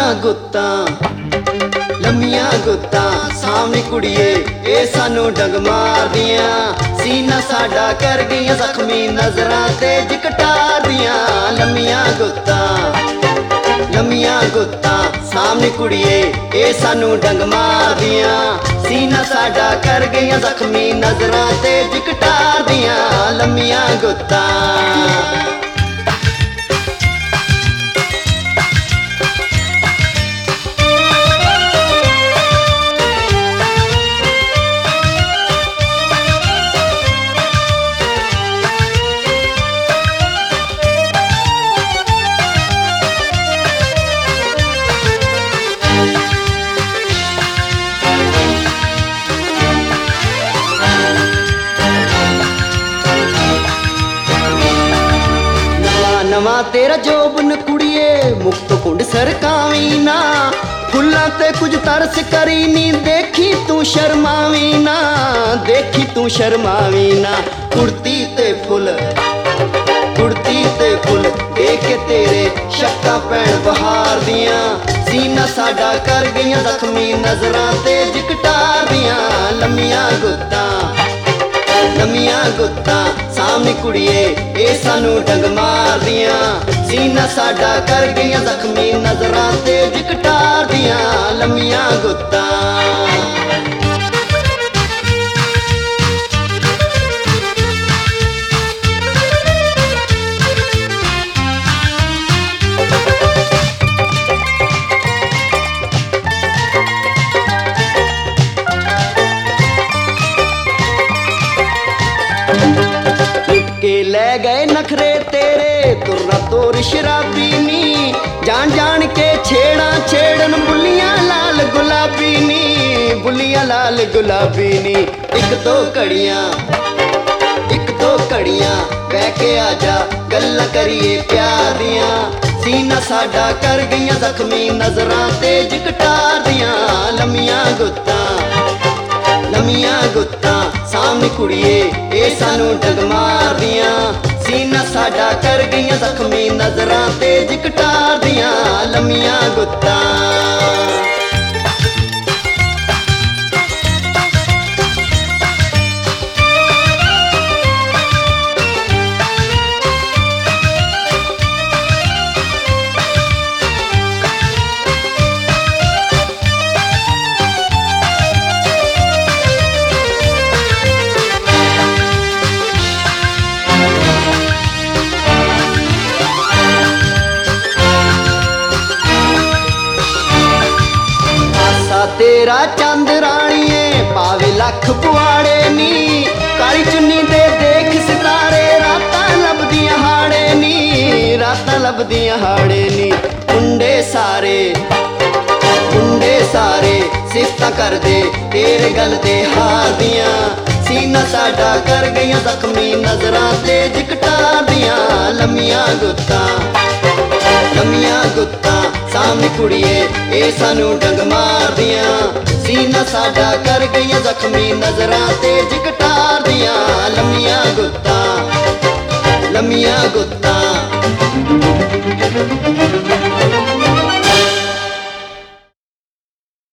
ਲੰਮੀਆਂ ਗੁੱਤਾਂ ਸਾਹਮਣੇ ਕੁੜੀਏ ਇਹ ਸਾਨੂੰ ਡੰਗ ਮਾਰਦੀਆਂ। ਸੀਨਾ ਸਾਡਾ ਕਰ ਗਈਆਂ ਜ਼ਖਮੀ ਨਜ਼ਰਾਂ ਤੇ ਕਟਾਰਦੀਆਂ। ਲੰਮੀਆਂ ਗੁੱਤਾਂ ਸਾਹਮਣੇ ਕੁੜੀਏ ਇਹ ਸਾਨੂੰ ਡੰਗ ਮਾਰਦੀਆਂ। ਸੀਨਾ ਸਾਡਾ ਕਰ ਗਈਆਂ ਜ਼ਖਮੀ ਨਜ਼ਰਾਂ ਤੇ ਕਟਾਰਦੀਆਂ। ਲੰਮੀਆਂ ਗੁੱਤਾਂ ਨਵਾਂ ਤੇਰਾ ਜੋਬਨ ਕੁੜੀਏ ਮੁਕਤ ਕੁੰਡ ਸਰਕਾਵੀਂ ਨਾ। ਫੁੱਲਾਂ ਤੇ ਕੁਝ ਤਰਸ ਕਰੀ ਨੀ ਦੇਖੀ ਤੂੰ ਸ਼ਰਮਾਵੀਂ ਨਾ। ਕੁੜਤੀ ਤੇ ਫੁੱਲ ਦੇਖ ਕੇ ਤੇਰੇ ਸ਼ੱਕਾਂ ਪੈਣ ਬਹਾਰ ਦੀਆਂ। ਸੀਨਾ ਸਾਡਾ ਕਰ ਗਈਆਂ ਜ਼ਖਮੀ ਨਜ਼ਰਾਂ ਤੇ ਕਟਾਰਦੀਆਂ। ਲੰਮੀਆਂ ਗੁੱਤਾਂ ਸਾਹਮਣੇ ਕੁੜੀਏ ਇਹ ਸਾਨੂੰ ਡੰਗ ਮਾਰਦੀਆਂ। ਸੀਨਾ ਸਾਡਾ ਕਰ ਗਈਆਂ ਜ਼ਖਮੀ ਨਜ਼ਰਾਂ ਤੇ ਕਟਾਰਦੀਆਂ। ਲੰਮੀਆਂ ਗੁੱਤਾਂ ਕੇ ਲੈ ਗਏ ਨਖਰੇ ਤੇਰੇ ਤੁਰਨਾ ਤੋਰ ਸ਼ਰਾਬੀ ਨੀ। ਜਾਣ ਕੇ ਛੇੜਨ ਬੁੱਲੀਆਂ ਲਾਲ ਗੁਲਾਬੀ ਨੀ। ਇੱਕ ਦੋ ਘੜੀਆਂ ਬਹਿ ਕੇ ਆ ਜਾ ਗੱਲਾਂ ਕਰੀਏ ਪਿਆਰ ਦੀਆਂ। ਸੀਨਾ ਸਾਡਾ ਕਰ ਗਈਆਂ ਜ਼ਖਮੀ ਨਜ਼ਰਾਂ ਤੇ ਕਟਾਰਦੀਆਂ। ਲੰਮੀਆਂ ਗੁੱਤਾਂ ਸਾਹਮਣੇ ਕੁੜੀਏ ਇਹ ਸਾਨੂੰ ਡੰਗ ਮਾਰਦੀਆਂ। ਸੀਨਾ ਸਾਡਾ ਕਰ ਗਈਆਂ ਜ਼ਖਮੀ ਨਜ਼ਰਾਂ ਤੇ ਕਟਾਰਦੀਆਂ। ਲੰਮੀਆਂ ਗੁੱਤਾਂ ਤੇਰਾ ਚੰਦ ਰਾਣੀਏ ਪਾਵੇ ਲੱਖ ਪੁਆੜੇ ਨੀ। ਕਾਲੀ ਚੁੰਨੀ ਦੇ ਦੇਖ ਸਿਤਾਰੇ ਰਾਤਾਂ ਲੱਭਦੀਆਂ ਹਾੜੇ ਨੀ। ਮੁੰਡੇ ਸਾਰੇ ਸਿਫਤਾਂ ਕਰਦੇ ਤੇਰੇ ਗਲ ਦੇ ਹਾਰ ਦੀਆਂ। ਸੀਨਾ ਸਾਡਾ ਕਰ ਗਈਆਂ ਜ਼ਖਮੀ ਨਜ਼ਰਾਂ ਤੇ ਕਟਾਰਦੀਆਂ। ਲੰਮੀਆਂ ਗੁੱਤਾਂ ਸਾਹਮਣੇ ਕੁੜੀਏ ਇਹ ਸਾਨੂੰ ਡੰਗ ਮਾਰਦੀਆਂ। ਸੀਨਾ ਸਾਡਾ ਕਰ ਗਈਆਂ ਜ਼ਖਮੀ ਨਜ਼ਰਾਂ ਤੇ ਕਟਾਰਦੀਆਂ। ਲੰਮੀਆਂ ਗੁੱਤਾਂ